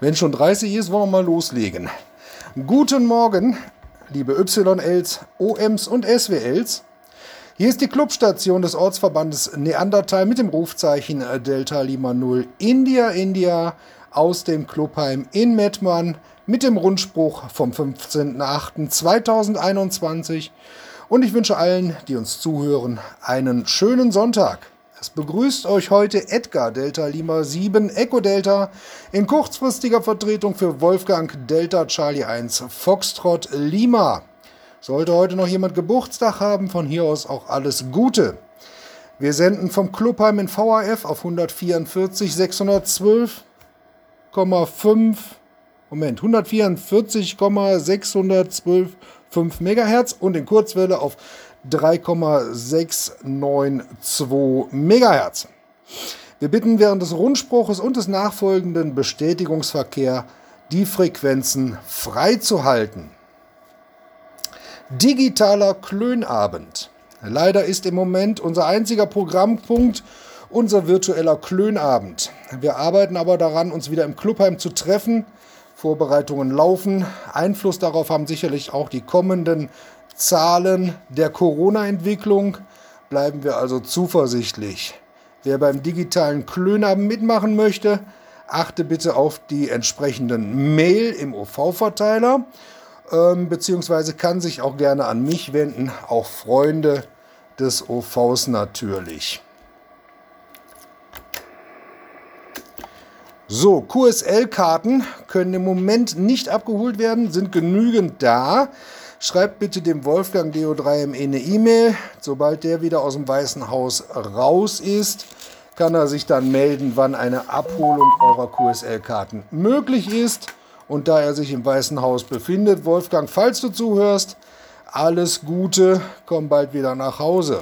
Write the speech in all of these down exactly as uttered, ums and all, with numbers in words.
Wenn schon dreißig ist, wollen wir mal loslegen. Guten Morgen, liebe Y Ls, O Ms und S W Ls. Hier ist die Clubstation des Ortsverbandes Neandertal mit dem Rufzeichen Delta Lima null India India aus dem Clubheim in Mettmann mit dem Rundspruch vom fünfzehnten achten zweitausendeinundzwanzig. Und ich wünsche allen, die uns zuhören, einen schönen Sonntag. Es begrüßt euch heute Edgar Delta Lima sieben Echo Delta in kurzfristiger Vertretung für Wolfgang Delta Charlie eins Foxtrot Lima. Sollte heute noch jemand Geburtstag haben, von hier aus auch alles Gute. Wir senden vom Clubheim in V H F auf hundertvierundvierzig sechshundertzwölf Komma fünf Moment, hundertvierundvierzig sechshundertzwölf Komma fünf Megahertz und in Kurzwelle auf drei Komma sechs neun zwei Megahertz. Wir bitten während des Rundspruches und des nachfolgenden Bestätigungsverkehrs die Frequenzen freizuhalten. Digitaler Klönabend. Leider ist im Moment unser einziger Programmpunkt unser virtueller Klönabend. Wir arbeiten aber daran, uns wieder im Clubheim zu treffen. Vorbereitungen laufen. Einfluss darauf haben sicherlich auch die kommenden Zahlen der Corona-Entwicklung. Bleiben wir also zuversichtlich. Wer beim digitalen Klönabend mitmachen möchte, achte bitte auf die entsprechenden Mail im O V-Verteiler, ähm, beziehungsweise kann sich auch gerne an mich wenden, auch Freunde des O Vs natürlich. So, Q S L-Karten können im Moment nicht abgeholt werden, sind genügend da. Schreibt bitte dem Wolfgang D O drei M E eine E-Mail. Sobald der wieder aus dem Weißen Haus raus ist, kann er sich dann melden, wann eine Abholung eurer Q S L-Karten möglich ist. Und da er sich im Weißen Haus befindet, Wolfgang, falls du zuhörst, alles Gute, komm bald wieder nach Hause.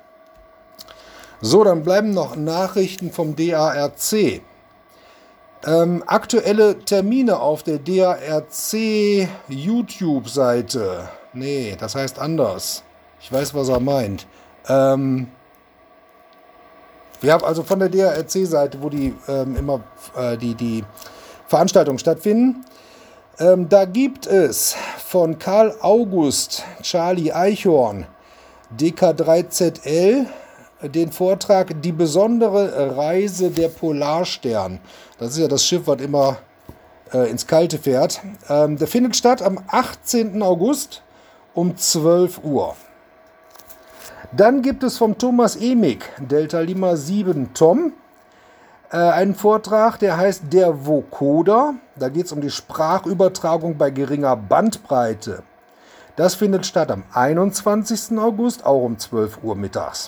So, dann bleiben noch Nachrichten vom D A R C. Ähm, aktuelle Termine auf der D A R C YouTube-Seite. Nee, das heißt anders. Ich weiß, was er meint. Ähm, wir haben also von der D A R C-Seite, wo die ähm, immer äh, die, die Veranstaltungen stattfinden. Ähm, da gibt es von Karl August Charlie Eichhorn D K drei Z L den Vortrag Die besondere Reise der Polarstern. Das ist ja das Schiff, was immer äh, ins Kalte fährt. Ähm, der findet statt am achtzehnten August um zwölf Uhr. Dann gibt es vom Thomas Emig, Delta Lima sieben Tom, äh, einen Vortrag, der heißt Der Vocoder. Da geht es um die Sprachübertragung bei geringer Bandbreite. Das findet statt am einundzwanzigsten August, auch um zwölf Uhr mittags.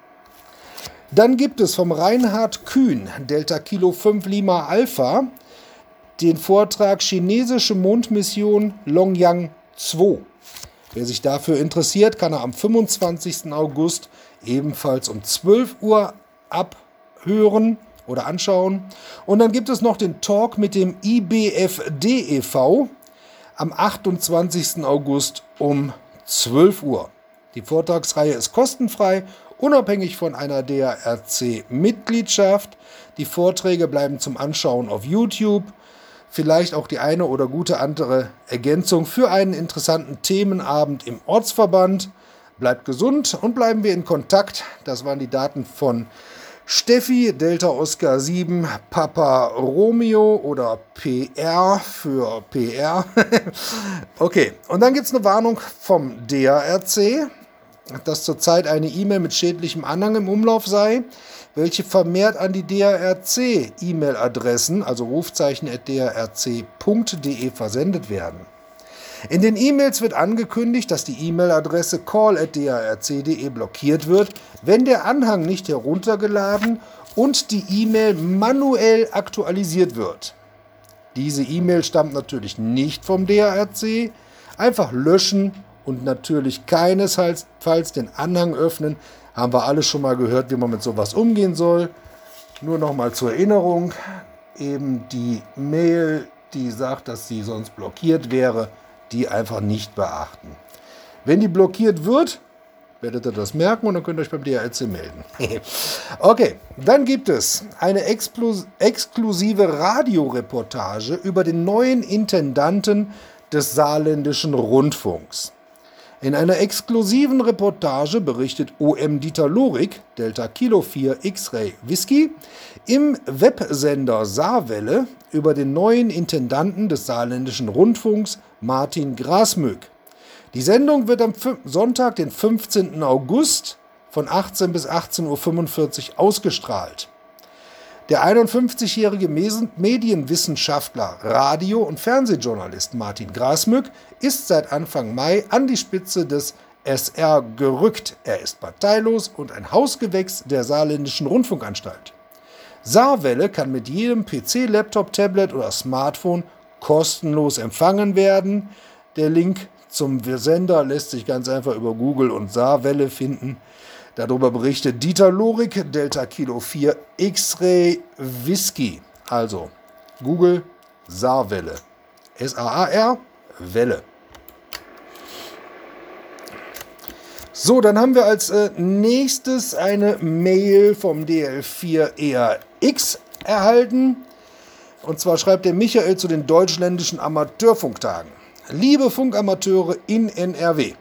Dann gibt es vom Reinhard Kühn, Delta Kilo fünf Lima Alpha, den Vortrag Chinesische Mondmission Longyang zwei. Wer sich dafür interessiert, kann er am fünfundzwanzigsten August ebenfalls um zwölf Uhr abhören oder anschauen. Und dann gibt es noch den Talk mit dem I B F D e V am achtundzwanzigsten August um zwölf Uhr. Die Vortragsreihe ist kostenfrei, unabhängig von einer D A R C-Mitgliedschaft. Die Vorträge bleiben zum Anschauen auf YouTube. Vielleicht auch die eine oder gute andere Ergänzung für einen interessanten Themenabend im Ortsverband. Bleibt gesund und bleiben wir in Kontakt. Das waren die Daten von Steffi, Delta Oscar sieben, Papa Romeo oder P R für P R. Okay, und dann gibt es eine Warnung vom D A R C, dass zurzeit eine E-Mail mit schädlichem Anhang im Umlauf sei, welche vermehrt an die D A R C-E-Mail-Adressen, also rufzeichen at d a r c punkt d e versendet werden. In den E-Mails wird angekündigt, dass die E-Mail-Adresse call at d a r c punkt d e blockiert wird, wenn der Anhang nicht heruntergeladen und die E-Mail manuell aktualisiert wird. Diese E-Mail stammt natürlich nicht vom D A R C. Einfach löschen und natürlich keinesfalls den Anhang öffnen. Haben wir alle schon mal gehört, wie man mit sowas umgehen soll. Nur noch mal zur Erinnerung, eben die Mail, die sagt, dass sie sonst blockiert wäre, die einfach nicht beachten. Wenn die blockiert wird, werdet ihr das merken und dann könnt ihr euch beim D H R C melden. Okay, dann gibt es eine explus- exklusive Radioreportage über den neuen Intendanten des Saarländischen Rundfunks. In einer exklusiven Reportage berichtet O M Dieter Lorik, Delta Kilo vier X-Ray Whisky, im Websender Saarwelle über den neuen Intendanten des Saarländischen Rundfunks, Martin Grasmück. Die Sendung wird am Sonntag, den fünfzehnten August von achtzehn bis achtzehn Uhr fünfundvierzig ausgestrahlt. Der einundfünfzigjährige Medienwissenschaftler, Radio- und Fernsehjournalist Martin Grasmück ist seit Anfang Mai an die Spitze des S R gerückt. Er ist parteilos und ein Hausgewächs der Saarländischen Rundfunkanstalt. Saarwelle kann mit jedem P C, Laptop, Tablet oder Smartphone kostenlos empfangen werden. Der Link zum Sender lässt sich ganz einfach über Google und Saarwelle finden. Darüber berichtet Dieter Lorik, Delta Kilo vier X-Ray Whisky. Also Google Saarwelle. S A A R Welle. So, dann haben wir als äh, nächstes eine Mail vom D L vier E R X erhalten. Und zwar schreibt der Michael zu den deutschländischen Amateurfunktagen. Liebe Funkamateure in N R W.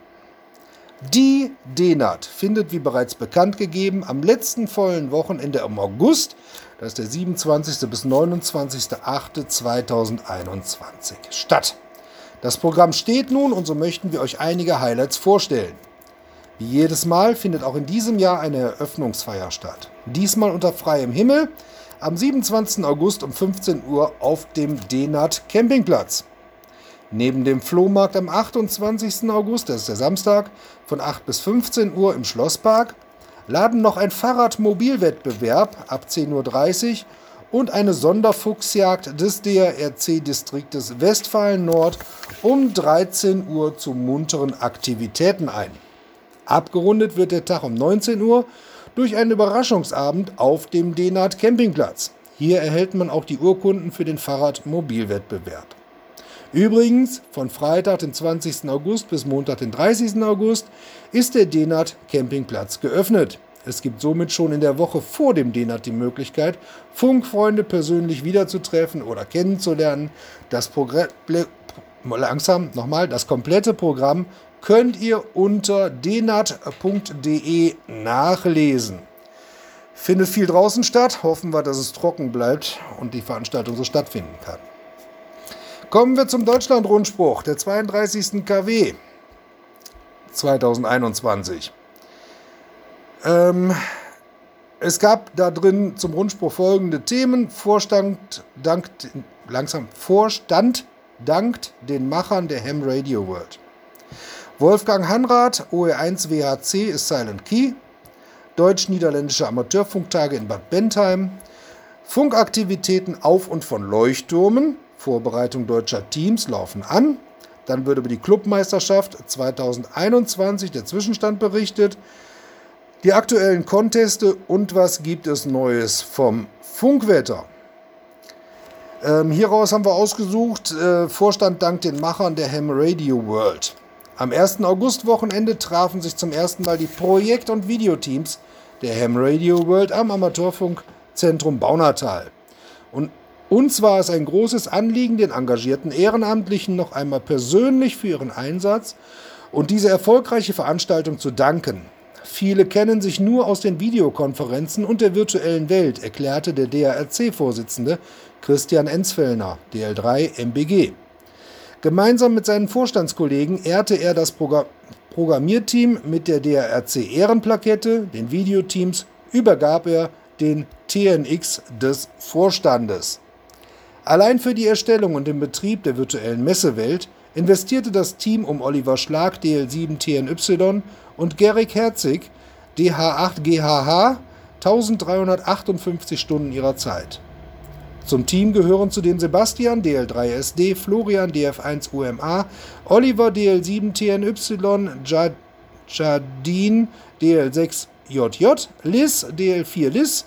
Die D N A T findet, wie bereits bekannt gegeben, am letzten vollen Wochenende im August, das ist der siebenundzwanzigsten bis neunundzwanzigsten achten zweitausendeinundzwanzig, statt. Das Programm steht nun und so möchten wir euch einige Highlights vorstellen. Wie jedes Mal findet auch in diesem Jahr eine Eröffnungsfeier statt. Diesmal unter freiem Himmel am siebenundzwanzigsten August um fünfzehn Uhr auf dem D N A T Campingplatz. Neben dem Flohmarkt am achtundzwanzigsten August, das ist der Samstag, von acht bis fünfzehn Uhr im Schlosspark, laden noch ein Fahrradmobilwettbewerb ab zehn Uhr dreißig und eine Sonderfuchsjagd des D R R C-Distriktes Westfalen Nord um dreizehn Uhr zu munteren Aktivitäten ein. Abgerundet wird der Tag um neunzehn Uhr durch einen Überraschungsabend auf dem D N A T Campingplatz. Hier erhält man auch die Urkunden für den Fahrradmobilwettbewerb. Übrigens, von Freitag, den zwanzigsten August bis Montag, den dreißigsten August, ist der D N A T Campingplatz geöffnet. Es gibt somit schon in der Woche vor dem D N A T die Möglichkeit, Funkfreunde persönlich wiederzutreffen oder kennenzulernen. Das Progr- langsam nochmal, das komplette Programm könnt ihr unter dnat punkt de nachlesen. Findet viel draußen statt, hoffen wir, dass es trocken bleibt und die Veranstaltung so stattfinden kann. Kommen wir zum Deutschland-Rundspruch, der zweiunddreißigsten K W zweitausendeinundzwanzig. Ähm, es gab da drin zum Rundspruch folgende Themen. Vorstand dankt, langsam, Vorstand dankt den Machern der Ham Radio World. Wolfgang Hanrath, O E eins W H C ist Silent Key. Deutsch-Niederländische Amateurfunktage in Bad Bentheim. Funkaktivitäten auf und von Leuchttürmen. Vorbereitung deutscher Teams laufen an. Dann wird über die Clubmeisterschaft zweitausendeinundzwanzig der Zwischenstand berichtet. Die aktuellen Conteste und was gibt es Neues vom Funkwetter. Ähm, hieraus haben wir ausgesucht, äh, Vorstand dankt den Machern der Ham Radio World. Am ersten August-Wochenende trafen sich zum ersten Mal die Projekt- und Videoteams der Ham Radio World am Amateurfunkzentrum Baunatal. Und uns war es ein großes Anliegen, den engagierten Ehrenamtlichen noch einmal persönlich für ihren Einsatz und diese erfolgreiche Veranstaltung zu danken. Viele kennen sich nur aus den Videokonferenzen und der virtuellen Welt, erklärte der D R R C-Vorsitzende Christian Enzfellner, D L drei M B G. Gemeinsam mit seinen Vorstandskollegen ehrte er das Progr- Programmierteam mit der D R R C-Ehrenplakette, den Videoteams übergab er den T N X des Vorstandes. Allein für die Erstellung und den Betrieb der virtuellen Messewelt investierte das Team um Oliver Schlag, D L sieben T N Y und Gerrit Herzig, D H acht G H H, eintausenddreihundertachtundfünfzig Stunden ihrer Zeit. Zum Team gehören zudem Sebastian, D L drei S D, Florian, D F eins U M A, Oliver, D L sieben T N Y, Jadin, D L sechs J J, Liz, D L vier Liz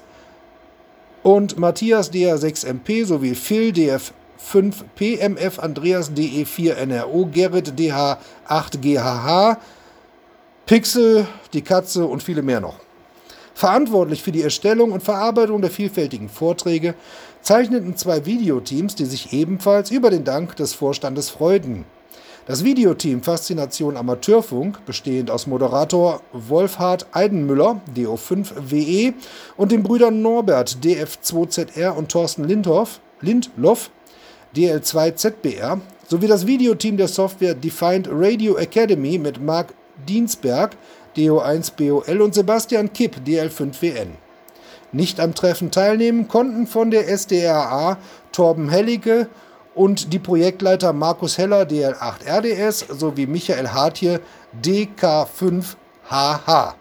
und Matthias, D R sechs M P sowie Phil, D F fünf P M F, Andreas, D E vier N R O, Gerrit, D H acht G H H, Pixel, die Katze und viele mehr noch. Verantwortlich für die Erstellung und Verarbeitung der vielfältigen Vorträge zeichneten zwei Videoteams, die sich ebenfalls über den Dank des Vorstandes freuten. Das Videoteam Faszination Amateurfunk, bestehend aus Moderator Wolfhard Eidenmüller, D O fünf W E, und den Brüdern Norbert, D F zwei Z R, und Thorsten Lindhoff, Lindloff, D L zwei Z B R, sowie das Videoteam der Software Defined Radio Academy mit Marc Diensberg, D O eins B O L, und Sebastian Kipp, D L fünf W N. Nicht am Treffen teilnehmen konnten von der S D R A Torben Hellige und die Projektleiter Markus Heller, D L acht R D S, sowie Michael Hartje, D K fünf H H.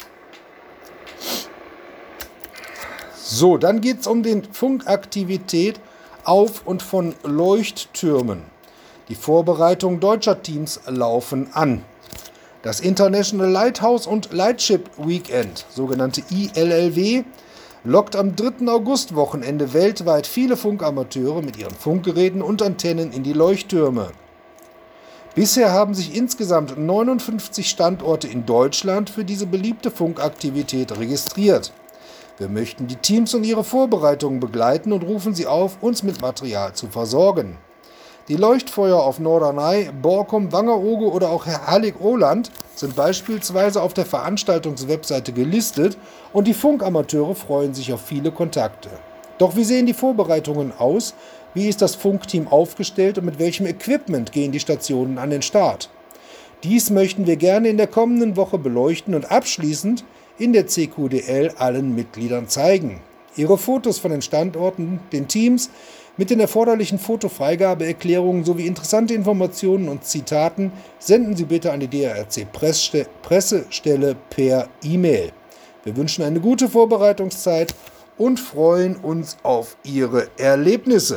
So, dann geht es um die Funkaktivität auf und von Leuchttürmen. Die Vorbereitungen deutscher Teams laufen an. Das International Lighthouse und Lightship Weekend, sogenannte I L L W, lockt am dritten August-Wochenende weltweit viele Funkamateure mit ihren Funkgeräten und Antennen in die Leuchttürme. Bisher haben sich insgesamt neunundfünfzig Standorte in Deutschland für diese beliebte Funkaktivität registriert. Wir möchten die Teams und ihre Vorbereitungen begleiten und rufen sie auf, uns mit Material zu versorgen. Die Leuchtfeuer auf Norderney, Borkum, Wangerooge oder auch Hallig-Oland sind beispielsweise auf der Veranstaltungswebseite gelistet und die Funkamateure freuen sich auf viele Kontakte. Doch wie sehen die Vorbereitungen aus? Wie ist das Funkteam aufgestellt und mit welchem Equipment gehen die Stationen an den Start? Dies möchten wir gerne in der kommenden Woche beleuchten und abschließend in der C Q D L allen Mitgliedern zeigen. Ihre Fotos von den Standorten, den Teams, mit den erforderlichen Fotofreigabeerklärungen sowie interessante Informationen und Zitaten senden Sie bitte an die D R R C-Pressestelle per E-Mail. Wir wünschen eine gute Vorbereitungszeit und freuen uns auf Ihre Erlebnisse.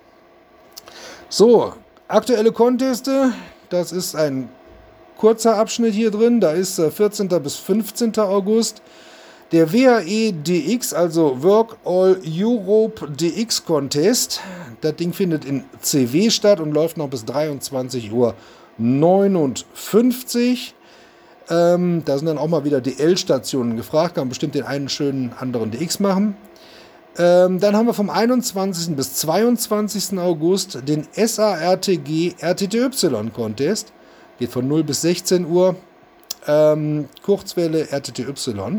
So, aktuelle Conteste, das ist ein kurzer Abschnitt hier drin, da ist vierzehnten bis fünfzehnten August. Der W A E D X, also Work All Europe D X Contest, das Ding findet in C W statt und läuft noch bis dreiundzwanzig Uhr neunundfünfzig. Ähm, da sind dann auch mal wieder D L-Stationen gefragt, kann man bestimmt den einen schönen anderen D X machen. Ähm, dann haben wir vom einundzwanzigsten bis zweiundzwanzigsten August den S A R T G R T T Y Contest, geht von null bis sechzehn Uhr, ähm, Kurzwelle R T T Y.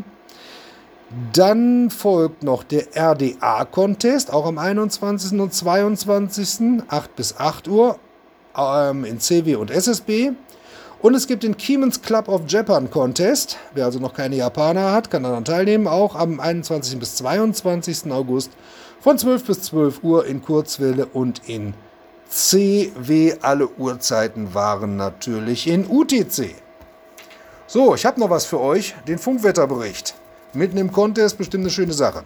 Dann folgt noch der R D A-Contest, auch am einundzwanzigsten und zweiundzwanzigsten acht bis acht Uhr ähm, in C W und S S B. Und es gibt den Siemens Club of Japan Contest. Wer also noch keine Japaner hat, kann daran teilnehmen, auch am einundzwanzigsten bis zweiundzwanzigsten August von zwölf bis zwölf Uhr in Kurzwelle und in C W. Alle Uhrzeiten waren natürlich in U T C. So, ich habe noch was für euch, den Funkwetterbericht. Mitten im Contest, bestimmt eine schöne Sache.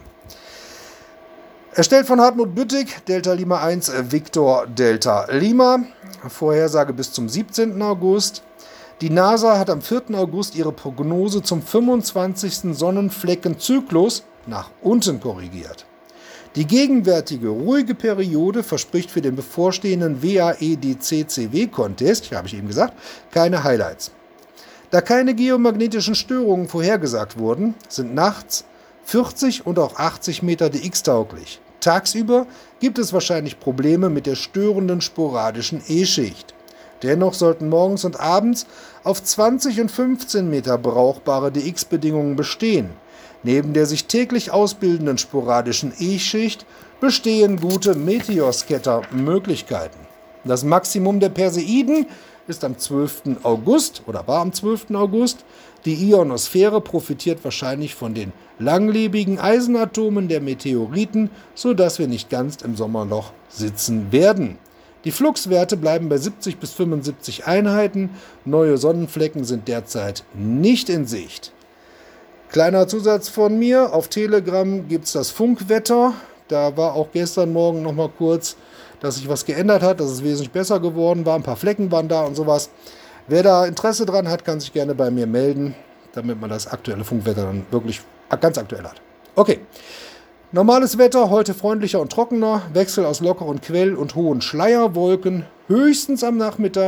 Erstellt von Hartmut Büttig, Delta Lima eins, Victor Delta Lima. Vorhersage bis zum siebzehnten August. Die NASA hat am vierten August ihre Prognose zum fünfundzwanzigsten Sonnenfleckenzyklus nach unten korrigiert. Die gegenwärtige ruhige Periode verspricht für den bevorstehenden W A E D C C W-Contest, habe ich eben gesagt, keine Highlights. Da keine geomagnetischen Störungen vorhergesagt wurden, sind nachts vierzig und auch achtzig Meter D X tauglich. Tagsüber gibt es wahrscheinlich Probleme mit der störenden sporadischen E-Schicht. Dennoch sollten morgens und abends auf zwanzig und fünfzehn Meter brauchbare D X-Bedingungen bestehen. Neben der sich täglich ausbildenden sporadischen E-Schicht bestehen gute Meteoscatter-Möglichkeiten. Das Maximum der Perseiden ist am zwölften August oder war am zwölften August. Die Ionosphäre profitiert wahrscheinlich von den langlebigen Eisenatomen der Meteoriten, sodass wir nicht ganz im Sommerloch sitzen werden. Die Fluxwerte bleiben bei siebzig bis fünfundsiebzig Einheiten. Neue Sonnenflecken sind derzeit nicht in Sicht. Kleiner Zusatz von mir, auf Telegram gibt es das Funkwetter. Da war auch gestern Morgen noch mal kurz, dass sich was geändert hat, dass es wesentlich besser geworden war. Ein paar Flecken waren da und sowas. Wer da Interesse dran hat, kann sich gerne bei mir melden, damit man das aktuelle Funkwetter dann wirklich ganz aktuell hat. Okay, normales Wetter, heute freundlicher und trockener, Wechsel aus lockeren Quell- und hohen Schleierwolken, höchstens am Nachmittag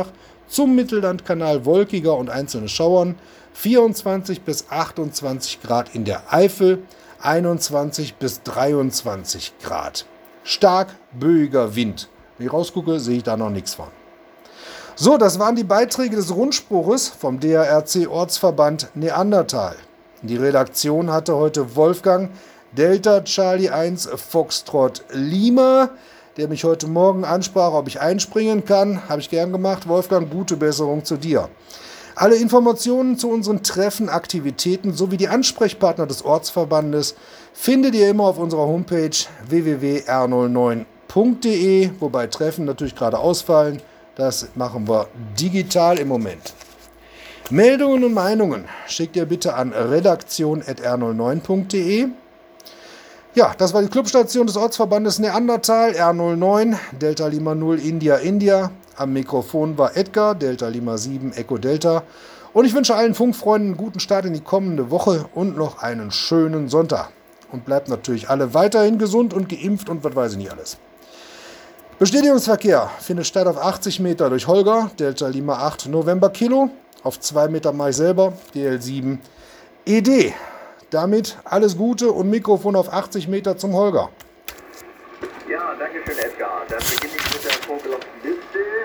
zum Mittellandkanal wolkiger und einzelne Schauern, vierundzwanzig bis achtundzwanzig Grad in der Eifel, einundzwanzig bis dreiundzwanzig Grad. Stark böiger Wind. Wenn ich rausgucke, sehe ich da noch nichts von. So, das waren die Beiträge des Rundspruches vom D A R C-Ortsverband Neandertal. Die Redaktion hatte heute Wolfgang Delta Charlie eins Foxtrot Lima, der mich heute Morgen ansprach, ob ich einspringen kann. Habe ich gern gemacht. Wolfgang, gute Besserung zu dir. Alle Informationen zu unseren Treffen, Aktivitäten sowie die Ansprechpartner des Ortsverbandes findet ihr immer auf unserer Homepage w w w punkt r null neun punkt d e, wobei Treffen natürlich gerade ausfallen. Das machen wir digital im Moment. Meldungen und Meinungen schickt ihr bitte an redaktion at r null neun punkt d e. Ja, das war die Clubstation des Ortsverbandes Neandertal, R null neun, Delta Lima null, India, India. Am Mikrofon war Edgar, Delta Lima sieben, Echo Delta. Und ich wünsche allen Funkfreunden einen guten Start in die kommende Woche und noch einen schönen Sonntag. Und bleibt natürlich alle weiterhin gesund und geimpft und was weiß ich nicht alles. Bestätigungsverkehr findet statt auf achtzig Meter durch Holger, Delta Lima acht, November Kilo. Auf zwei Meter mache ich selber, D L sieben, E D. Damit alles Gute und Mikrofon auf achtzig Meter zum Holger. Ja, danke schön, Edgar. Dann beginne ich mit der vorgelaufenen Liste.